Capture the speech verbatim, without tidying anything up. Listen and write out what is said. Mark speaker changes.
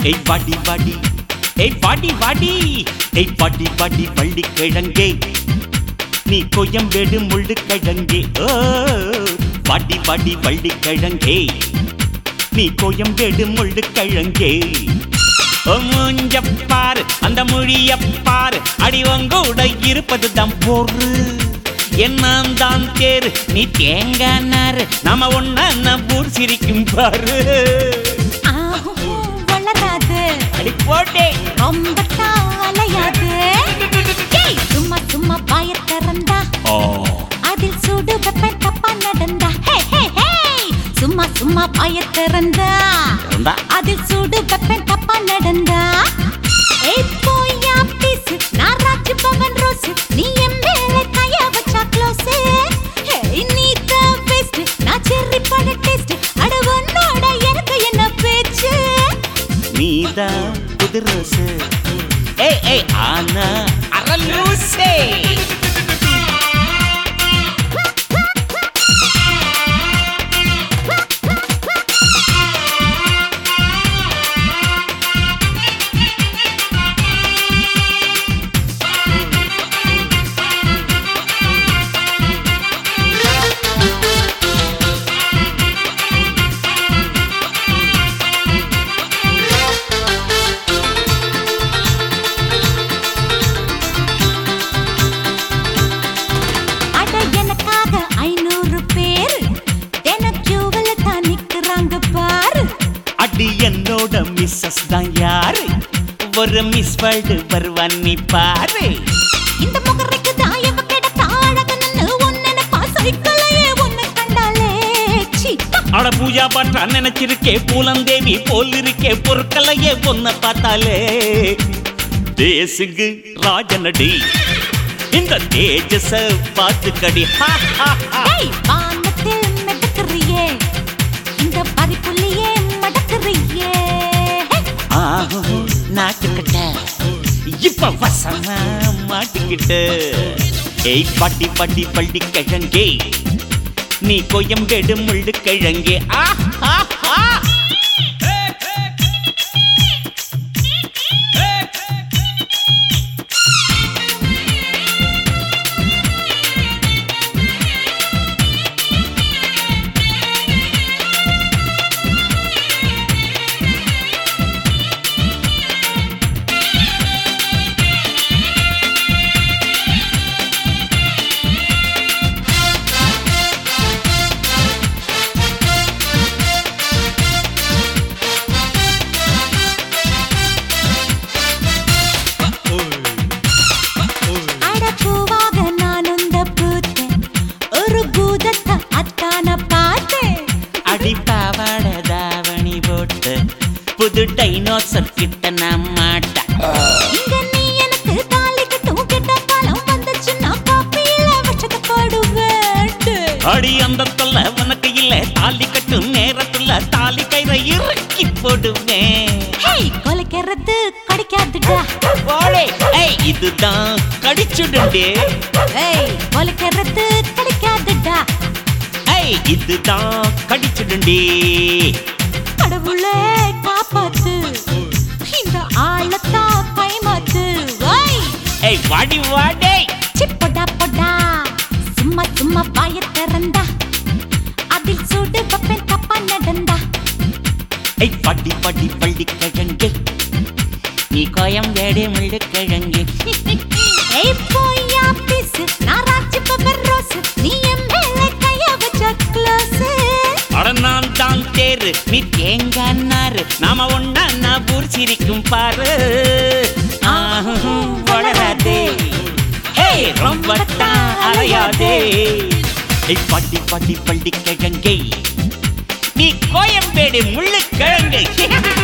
Speaker 1: ஏய் வாடி வாடி ஏய் வாடி வாடி ஏய் வாடி வாடி வள்ளி கிழங்கே நீ கோயம்பேடு முள்ளு கிழங்கே ஓ வாடி வாடி வள்ளி கிழங்கே நீ கோயம்பேடு முள்ளு கிழங்கே மூஞ்சப்பாரு அந்த மொழியப்பாரு அடி உங்கூட இருப்பதுதான் பொறு என்னான் தான் தேரு நீ தேங்கானாரு நாம ஒன்னா ஊர் சிரிக்கும் பாரு
Speaker 2: வளராது
Speaker 1: அடி போட்டே
Speaker 2: ரொம்ப அலையாது சும்மா சும்மா பாய திறந்தா அதில் சுடு வெப்ப தப்பா நடந்தா சும்மா சும்மா பாய திறந்தா அதில் சுடு வெப்ப தப்பா நடந்தா போயா பீஸ் நான் ராஜ் பவன் ரோஸ் நீ என் மேல கைய வச்சா க்ளோஸ் நீ த பெஸ்ட் நான் செர்ரி பட டேஸ்ட் அட உன்னோட எனக்கு என்ன பேச்சு
Speaker 1: நீதா புது ரோஸ் ஏய் ஏய் ஆனா அரலூசே என்னோட மிஸ்ஸஸ் தான் யாரு ஒரு மிஸ் வேர்ல்டு வருவான் நீ பாரு
Speaker 2: இந்த முகரைக்கு தாயவ கிடத்த அழகன்னு ஒன்னன பாசைக்கலையே ஒன்னு கண்டாலே
Speaker 1: அட பூஜா பாட்டா நினைச்சிருக்கே பூலந்தேவி போல் இருக்கே பொருட்களையே ஒன்ன பார்த்தாலே தேசுக்கு ராஜனடி இந்த தேஜஸ பார்த்துக்கடி
Speaker 2: வானத்தில் மிதக்குறியே இந்த பறிப்புள்ளியே மடக்குறியே
Speaker 1: நாட்டுக்கிட்ட இப்ப வசமா மாட்டிக்கிட்ட ஏய் பாட்டி பாட்டி பள்ளி கிழங்கே நீ கோயம்பேடு முள்ளு கிழங்கே புது டைனோசர் கிட்ட நான் மாட்ட
Speaker 2: இங்க நீ எனக்கு தாலி கட்டும் கிட்ட காலம் வந்துச்சு நான் காப்பியில வச்சத போடுவேன்
Speaker 1: அடி அந்த தொல்லை உனக்கு இல்ல தாலி கட்டும் நேரத்துல தாலி கயிறை இறக்கி போடுவேன்
Speaker 2: ஹேய் கொலைக்கிறது கடிக்காதுடா
Speaker 1: போலே ஏய் இதுதான் கடிச்சுடுடே
Speaker 2: ஏய் கொலைக்கிறது கடிக்காதுடா
Speaker 1: ஏய் இதுதான் கடிச்சுடுடே
Speaker 2: கடவுளே காப்பாத்து இந்த ஆளத்தா கைமாத்து
Speaker 1: ஏய் வாடி வாடே
Speaker 2: சிப்படா படா சும்மா சும்மா பாய திறந்தா அதில் சுடு வெப்ப தப்பா நடந்தா
Speaker 1: ஏய் பாட்டி பாட்டி பள்ளி கிழங்கே நீ கோயம்பேடு முள்ளு கிழங்கே
Speaker 2: ஏய் போயா பீஸ் நான் ராஜ் பவன் ரோஸ் நீ என் மேல கைய வச்ச க்ளோஸ்
Speaker 1: அட நான் தான் தேரு நீ தேங்கானாரு நாம ஒன்னா ஊர் சிரிக்கும் பாரு வளராதே ரொம்ப அலையாதே பாட்டி பாட்டி பள்ளி கிழங்கே நீ கோயம்பேடு முள்ளு கிழங்கு